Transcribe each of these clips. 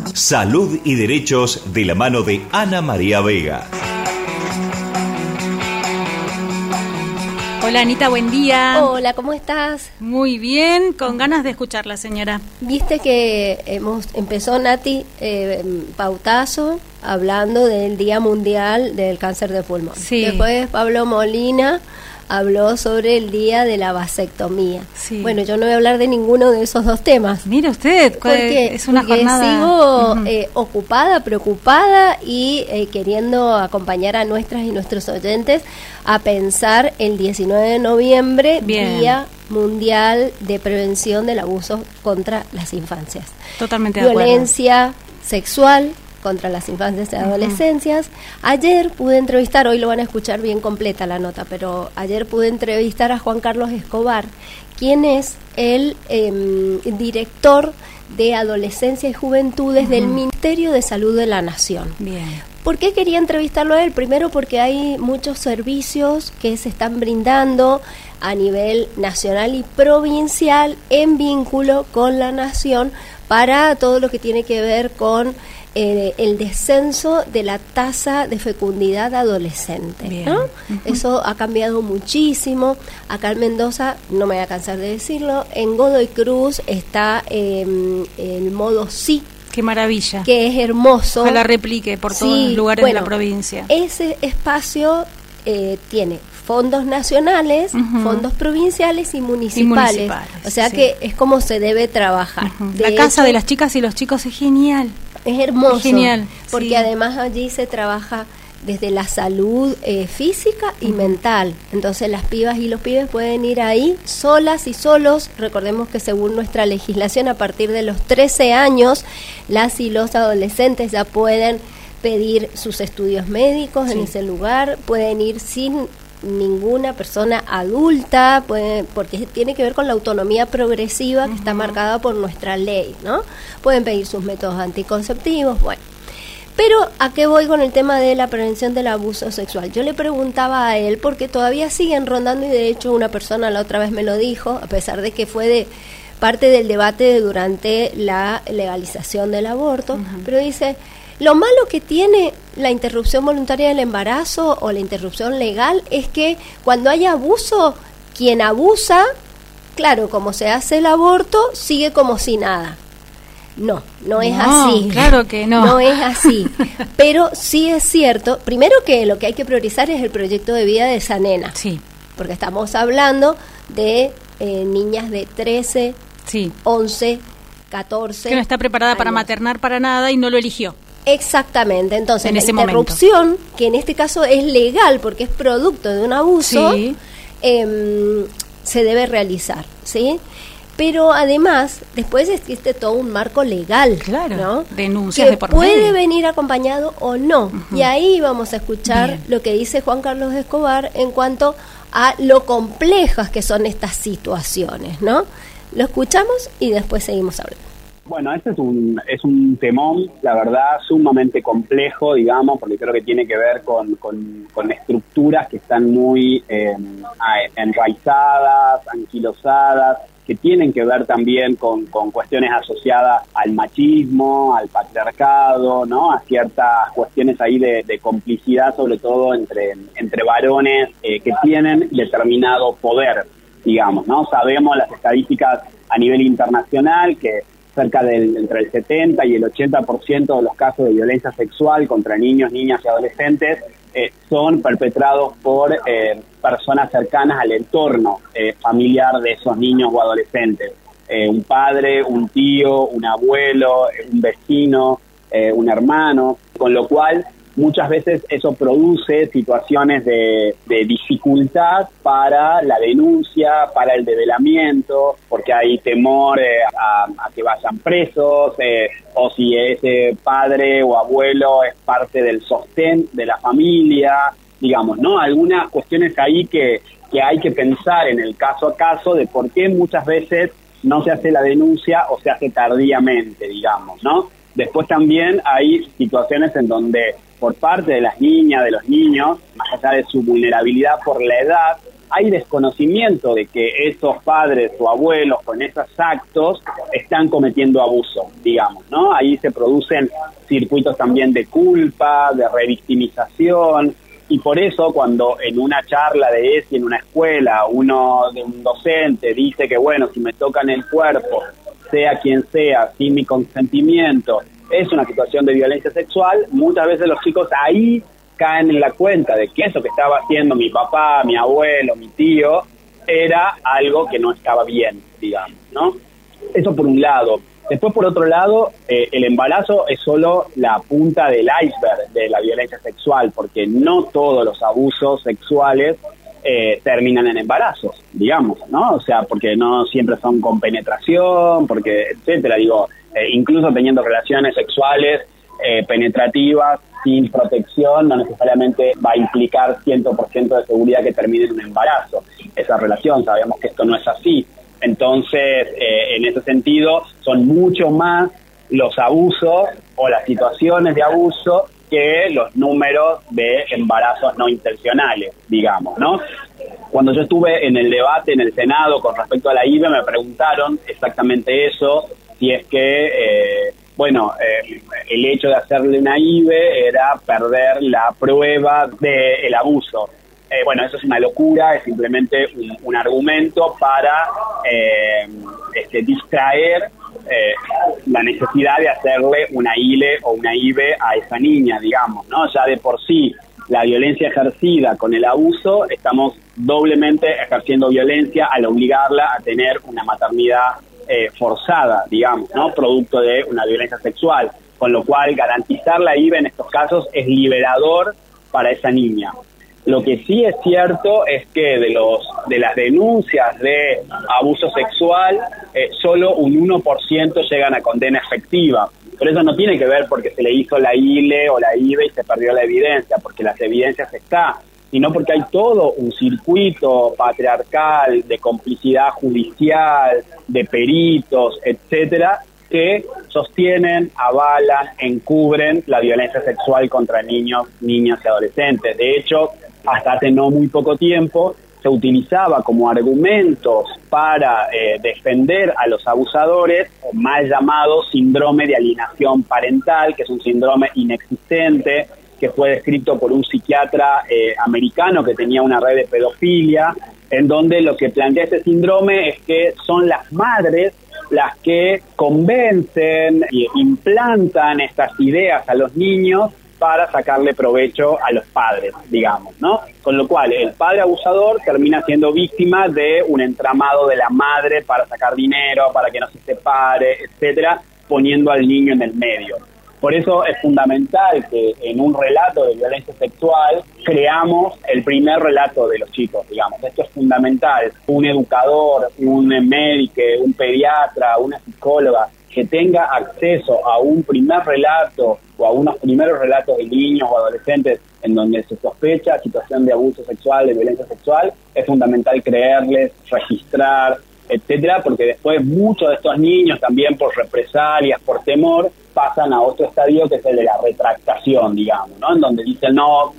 Salud y Derechos de la mano de Ana María Vega. Hola Anita, buen día. Hola, ¿cómo estás? Muy bien, con ganas de escucharla, señora. Viste que empezó Nati Pautazo hablando del Día Mundial del Cáncer de Pulmón. Sí. Después Pablo Molina habló sobre el Día de la Vasectomía. Sí. Bueno, yo no voy a hablar de ninguno de esos dos temas. Mire usted, Porque es una sigo jornada... ocupada, preocupada y queriendo acompañar a nuestras y nuestros oyentes a pensar el 19 de noviembre, Bien. Día Mundial de Prevención del Abuso contra las Infancias. Totalmente de acuerdo. Violencia sexual contra las infancias y adolescencias. Ayer pude entrevistar, hoy lo van a escuchar bien completa la nota, pero ayer pude entrevistar a Juan Carlos Escobar, quien es el director de Adolescencia y Juventudes del Ministerio de Salud de la Nación. Bien. ¿Por qué quería entrevistarlo a él? Primero porque hay muchos servicios que se están brindando a nivel nacional y provincial en vínculo con la nación para todo lo que tiene que ver con el descenso de la tasa de fecundidad adolescente, ¿no? Eso ha cambiado muchísimo. Acá en Mendoza, no me voy a cansar de decirlo, en Godoy Cruz está el modo sí. Qué maravilla. Que es hermoso. Ojalá replique por todos los lugares de la provincia. Ese espacio tiene fondos nacionales, fondos provinciales y municipales. O sea que es como se debe trabajar. La casa de las chicas y los chicos es genial. Es hermoso. Es genial. Porque además allí se trabaja desde la salud física y mental. Entonces las pibas y los pibes pueden ir ahí solas y solos. Recordemos que según nuestra legislación, a partir de los 13 años, las y los adolescentes ya pueden pedir sus estudios médicos en ese lugar, pueden ir sin ninguna persona adulta, porque tiene que ver con la autonomía progresiva que está marcada por nuestra ley, ¿no? Pueden pedir sus métodos anticonceptivos, bueno. Pero ¿a qué voy con el tema de la prevención del abuso sexual? Yo le preguntaba a él, porque todavía siguen rondando, y de hecho una persona la otra vez me lo dijo, a pesar de que fue de parte del debate durante la legalización del aborto, pero dice, lo malo que tiene la interrupción voluntaria del embarazo o la interrupción legal es que cuando hay abuso, quien abusa, claro, como se hace el aborto, sigue como si nada. No es así. Claro que no. No es así. Pero sí es cierto, primero que lo que hay que priorizar es el proyecto de vida de esa nena. Sí. Porque estamos hablando de niñas de 13, 11, 14. Que no está preparada para maternar para nada y no lo eligió. Exactamente. Entonces, la interrupción, que en este caso es legal porque es producto de un abuso, se debe realizar, ¿sí? Pero además, después existe todo un marco legal, claro, ¿no? Denuncias que de por puede medio. Venir acompañado o no. Y ahí vamos a escuchar lo que dice Juan Carlos Escobar en cuanto a lo complejas que son estas situaciones, ¿no? Lo escuchamos y después seguimos hablando. Bueno, este es un temón, la verdad, sumamente complejo, digamos, porque creo que tiene que ver con estructuras que están muy enraizadas, anquilosadas, que tienen que ver también con cuestiones asociadas al machismo, al patriarcado, ¿no? A ciertas cuestiones ahí de complicidad, sobre todo entre varones que tienen determinado poder, digamos, ¿no? Sabemos las estadísticas a nivel internacional que cerca entre el 70 y el 80% de los casos de violencia sexual contra niños, niñas y adolescentes son perpetrados por personas cercanas al entorno familiar de esos niños o adolescentes. Un padre, un tío, un abuelo, un vecino, un hermano, con lo cual muchas veces eso produce situaciones de dificultad para la denuncia, para el develamiento, porque hay temor a que vayan presos, o si ese padre o abuelo es parte del sostén de la familia, digamos, ¿no? Algunas cuestiones ahí que hay que pensar en el caso a caso de por qué muchas veces no se hace la denuncia o se hace tardíamente, digamos, ¿no? Después también hay situaciones en donde por parte de las niñas, de los niños, más allá de su vulnerabilidad por la edad, hay desconocimiento de que esos padres o abuelos con esos actos están cometiendo abuso, digamos, ¿no? Ahí se producen circuitos también de culpa, de revictimización, y por eso cuando en una charla de ESI en una escuela uno de un docente dice que bueno, si me tocan el cuerpo, sea quien sea, sin mi consentimiento, es una situación de violencia sexual, muchas veces los chicos ahí caen en la cuenta de que eso que estaba haciendo mi papá, mi abuelo, mi tío, era algo que no estaba bien, digamos, ¿no? Eso por un lado. Después, por otro lado, el embarazo es solo la punta del iceberg de la violencia sexual, porque no todos los abusos sexuales terminan en embarazos, digamos, ¿no? O sea, porque no siempre son con penetración, porque, etcétera, digo, incluso teniendo relaciones sexuales penetrativas, sin protección, no necesariamente va a implicar 100% de seguridad que termine en un embarazo. Esa relación, sabemos que esto no es así. Entonces, en ese sentido, son mucho más los abusos o las situaciones de abuso que los números de embarazos no intencionales, digamos, ¿no? Cuando yo estuve en el debate en el Senado con respecto a la IVE, me preguntaron exactamente eso, si es que, el hecho de hacerle una IVE era perder la prueba del abuso. Eso es una locura, es simplemente un argumento para distraer la necesidad de hacerle una ILE o una IVE a esa niña, digamos, ¿no? Ya de por sí, la violencia ejercida con el abuso, estamos doblemente ejerciendo violencia al obligarla a tener una maternidad forzada, digamos, ¿no? Producto de una violencia sexual, con lo cual garantizar la IVE en estos casos es liberador para esa niña. Lo que sí es cierto es que de las denuncias de abuso sexual, solo un 1% llegan a condena efectiva. Pero eso no tiene que ver porque se le hizo la ILE o la IVE y se perdió la evidencia, porque las evidencias están, sino porque hay todo un circuito patriarcal de complicidad judicial, de peritos, etcétera, que sostienen, avalan, encubren la violencia sexual contra niños, niñas y adolescentes. De hecho, hasta hace no muy poco tiempo, se utilizaba como argumentos para defender a los abusadores mal llamado síndrome de alienación parental, que es un síndrome inexistente, que fue descrito por un psiquiatra americano que tenía una red de pedofilia, en donde lo que plantea este síndrome es que son las madres las que convencen e implantan estas ideas a los niños para sacarle provecho a los padres, digamos, ¿no? Con lo cual, el padre abusador termina siendo víctima de un entramado de la madre para sacar dinero, para que no se separe, etcétera, poniendo al niño en el medio. Por eso es fundamental que en un relato de violencia sexual creamos el primer relato de los chicos, digamos. Esto es fundamental. Un educador, un médico, un pediatra, una psicóloga que tenga acceso a un primer relato o a unos primeros relatos de niños o adolescentes en donde se sospecha situación de abuso sexual, de violencia sexual, es fundamental creerles, registrar, etcétera, porque después muchos de estos niños también por represalias, por temor, pasan a otro estadio que es el de la retractación, digamos, ¿no? En donde dicen no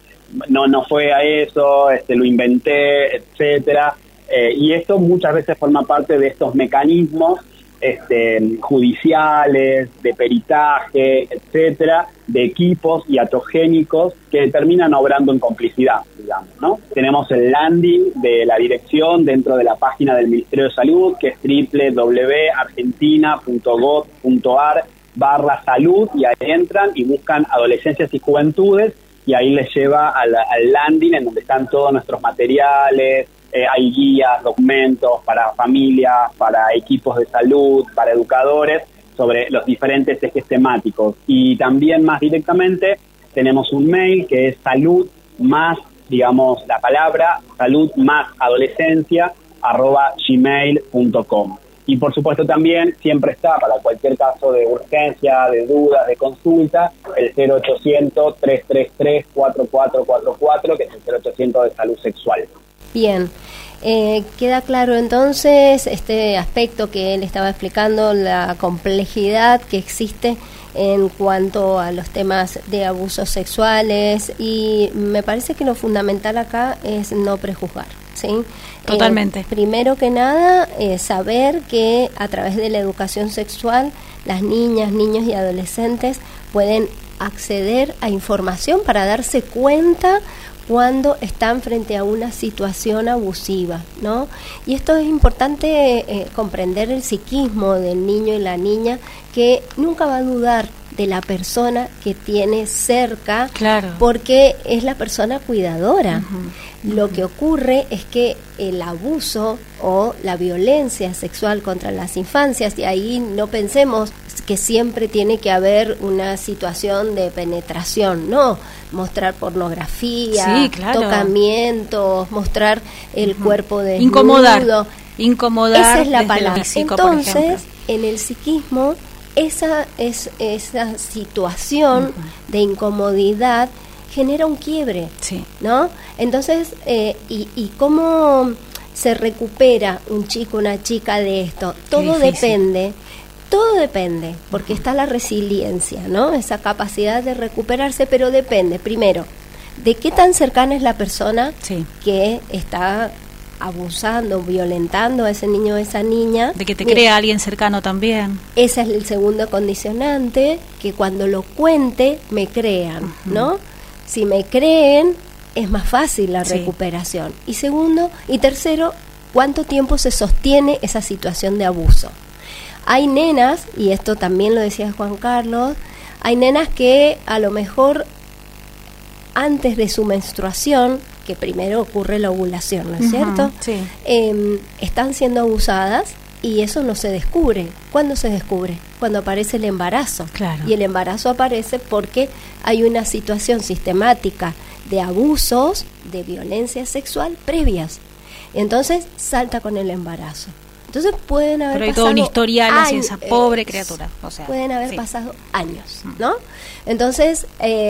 fue a eso, lo inventé, etcétera, y esto muchas veces forma parte de estos mecanismos judiciales, de peritaje, etcétera, de equipos iatrogénicos que terminan obrando en complicidad, digamos, ¿no? Tenemos el landing de la dirección dentro de la página del Ministerio de Salud, que es www.argentina.gov.ar/salud, y ahí entran y buscan adolescencias y juventudes, y ahí les lleva al landing en donde están todos nuestros materiales. Hay guías, documentos para familias, para equipos de salud, para educadores, sobre los diferentes ejes temáticos. Y también más directamente tenemos un mail que es salud más, digamos, la palabra salud más adolescencia @gmail.com. Y por supuesto también siempre está para cualquier caso de urgencia, de dudas, de consulta, el 0800-333-4444, que es el 0800 de salud sexual. Bien, queda claro entonces este aspecto que él estaba explicando, la complejidad que existe en cuanto a los temas de abusos sexuales, y me parece que lo fundamental acá es no prejuzgar. ¿sí? Totalmente. Primero que nada, saber que a través de la educación sexual las niñas, niños y adolescentes pueden acceder a información para darse cuenta cuando están frente a una situación abusiva, ¿no? Y esto es importante comprender el psiquismo del niño y la niña, que nunca va a dudar de la persona que tiene cerca, claro, porque es la persona cuidadora. Lo que ocurre es que el abuso o la violencia sexual contra las infancias, y ahí no pensemos que siempre tiene que haber una situación de penetración, no, mostrar pornografía, sí, claro, tocamientos, mostrar el cuerpo desnudo. Incomodar. Esa es la palabra. Físico, entonces, en el psiquismo, esa situación de incomodidad genera un quiebre, sí, ¿no? Entonces, y cómo se recupera un chico, una chica de esto, todo depende, porque está la resiliencia, ¿no? Esa capacidad de recuperarse, pero depende, primero, de qué tan cercana es la persona que está abusando, violentando a ese niño o esa niña. De que te crea alguien cercano también. Ese es el segundo condicionante, que cuando lo cuente me crean, ¿no? Si me creen, es más fácil la recuperación. Y segundo, y tercero, ¿cuánto tiempo se sostiene esa situación de abuso? Hay nenas, y esto también lo decía Juan Carlos, hay nenas que a lo mejor antes de su menstruación, que primero ocurre la ovulación, ¿no es cierto? Sí. Están siendo abusadas y eso no se descubre. ¿Cuándo se descubre? Cuando aparece el embarazo. Claro. Y el embarazo aparece porque hay una situación sistemática de abusos, de violencia sexual previas. Entonces salta con el embarazo. Entonces pueden haber Pero hay pasado todo un historial así, esa pobre criatura. O sea, pueden haber pasado años, ¿no? Entonces,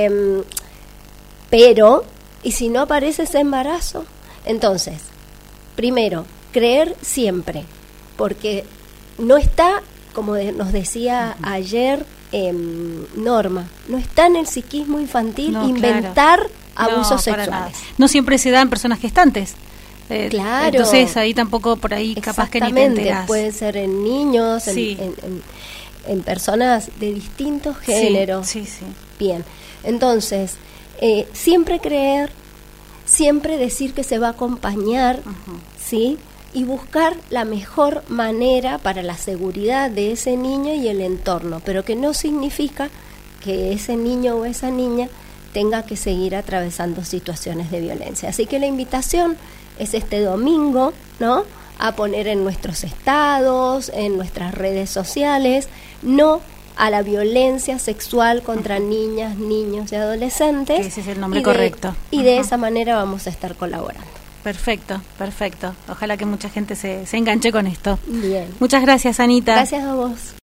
pero, ¿y si no aparece ese embarazo? Entonces, primero, creer siempre, porque no está, como nos decía ayer Norma, no está en el psiquismo infantil inventar abusos sexuales. No siempre se da en personas gestantes. Claro. Entonces ahí tampoco por ahí capaz que ni te enterás. Puede ser en niños, en personas de distintos géneros. Sí. Bien, entonces, siempre creer, siempre decir que se va a acompañar, ¿sí? Y buscar la mejor manera para la seguridad de ese niño y el entorno, pero que no significa que ese niño o esa niña tenga que seguir atravesando situaciones de violencia. Así que la invitación es este domingo, ¿no?, a poner en nuestros estados, en nuestras redes sociales, no a la violencia sexual contra niñas, niños y adolescentes. Ese es el nombre correcto. Y de esa manera vamos a estar colaborando. Perfecto. Ojalá que mucha gente se enganche con esto. Bien. Muchas gracias, Anita. Gracias a vos.